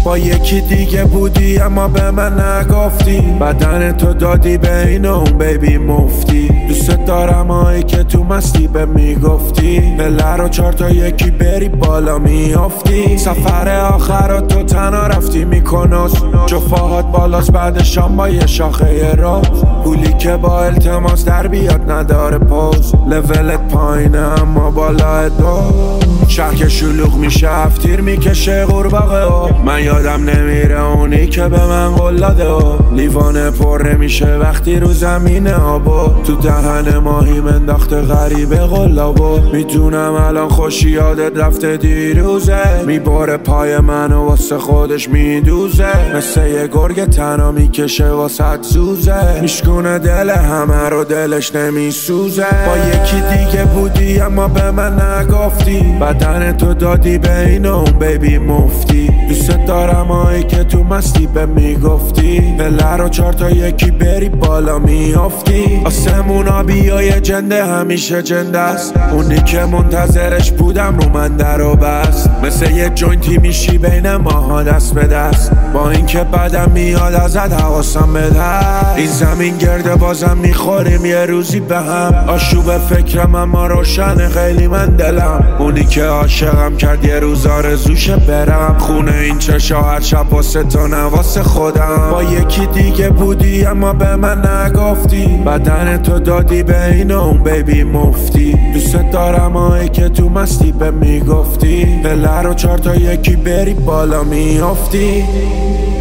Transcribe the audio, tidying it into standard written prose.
با یکی دیگه بودی اما به من نگفتی، بدن تو دادی به این اون بیبی مفتی. دوست دارم هایی که تو مستی به میگفتی، پله رو 4 تا یکی بری بالا میافتی. سفر آخر رو تو تنها رفتی میکناس، جفاهات بالاست بعد شام با یه شاخه راز. پولی که با التماس در بیاد نداره پوز، لولت پایینه اما بالا دو. شهر که شلوغ میشه هفتیر میکشه قورباغه، من یادم نمیره اونی که به من قول داده. لیوانه پر نمیشه وقتی رو زمین آبا، تو دهن ماهی انداخته غریبه قلابو. میدونم الان خوشی یادت رفته دیروزه، میباره پای منو واسه خودش میدوزه، مثل یه گرگ تنها میکشه واسه زوزه، میشکونه دل همه رو دلش نمیسوزه. با یکی دیگه بودی اما به من نگفتی، بدن تو دادی به این اون بیبی مفتی. دوست دارم هایی که تو مستی به میگفتی، پله رو 4 تا یکی بری بالا میافتی. آسمون آبیای جنده همیشه جنده است، اونی که منتظرش بودم رو من در و بست، مثل یه جوینتی میشی بین ماها دست به دست. با اینکه بدم میاد ازت حواسم به دست، این زمین گرده بازم میخوریم یه روزی به هم. آشوب فکرم اما روشن خیلی من دلم، اونی که عاشقم کرد یه روز آرزوشه برم خونه این چشا هر شب واسه تو نه واسه خودم. با یکی دیگه بودی اما به من نگفتی، بدن تو دادی به این اون بیبی مفتی. دوست دارم هایی که تو مستی به میگفتی، پله رو 4 تا یکی بری بالا میافتی.